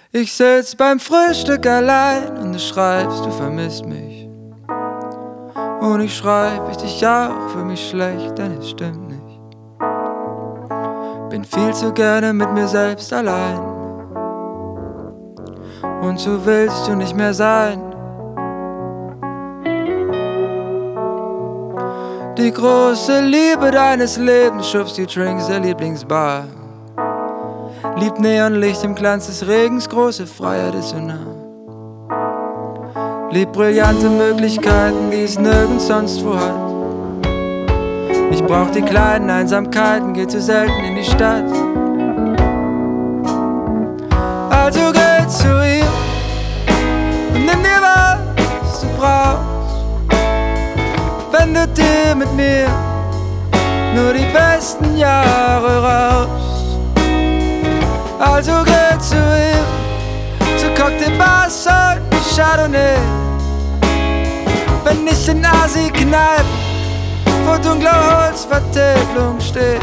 Ich sitz beim Frühstück allein und du schreibst, du vermisst mich. Und ich schreib dich auch, fühl mich schlecht, denn es stimmt nicht. Bin viel zu gerne mit mir selbst allein. Und so willst du nicht mehr sein. Die große Liebe deines Lebens schubst die Drinks der Lieblingsbar. Liebt Neonlicht im Glanz des Regens, große Freiheit ist so nah. Liebt brillante Möglichkeiten, die es nirgends sonst wo hat. Ich brauch die kleinen Einsamkeiten, geh zu selten in die Stadt. Also geh zu ihm und nimm dir, was du brauchst. Wenn du dir mit mir nur die besten Jahre raus. Also geh zu ihm, zu Cocktailbars und Chardonnay. Wenn nicht in Asi-Kneipen vor dunkler Holzvertäfelung steht.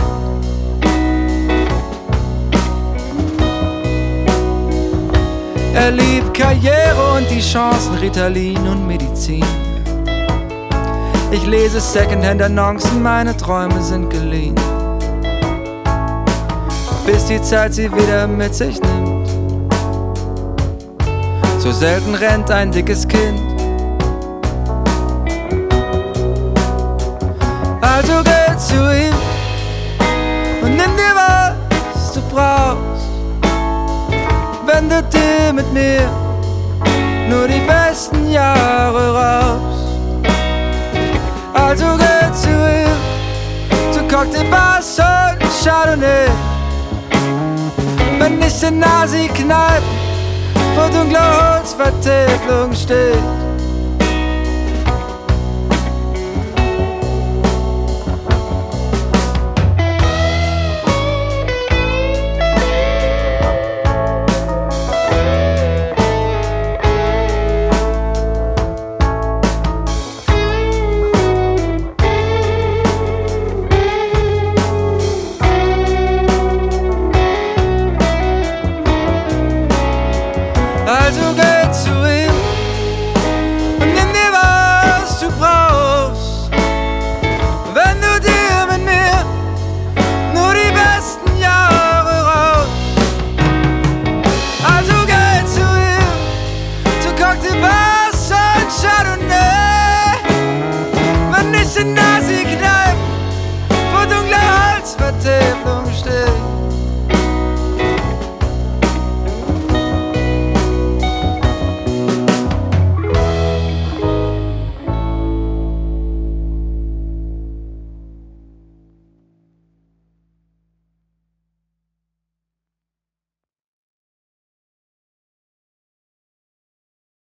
Er liebt Karriere und die Chancen, Ritalin und Medizin. Ich lese Secondhand-Annoncen, meine Träume sind geliehen. Bis die Zeit sie wieder mit sich nimmt. So selten rennt ein dickes Kind. Also geh zu ihm und nimm dir, was du brauchst. Wenn du dir mit mir nur die besten Jahre raus. Also geh zu ihm, zu Cocktailbars und Chardonnay. Wenn nicht in Asi-Kneipen vor dunkler Holzvertäfelung steht. Also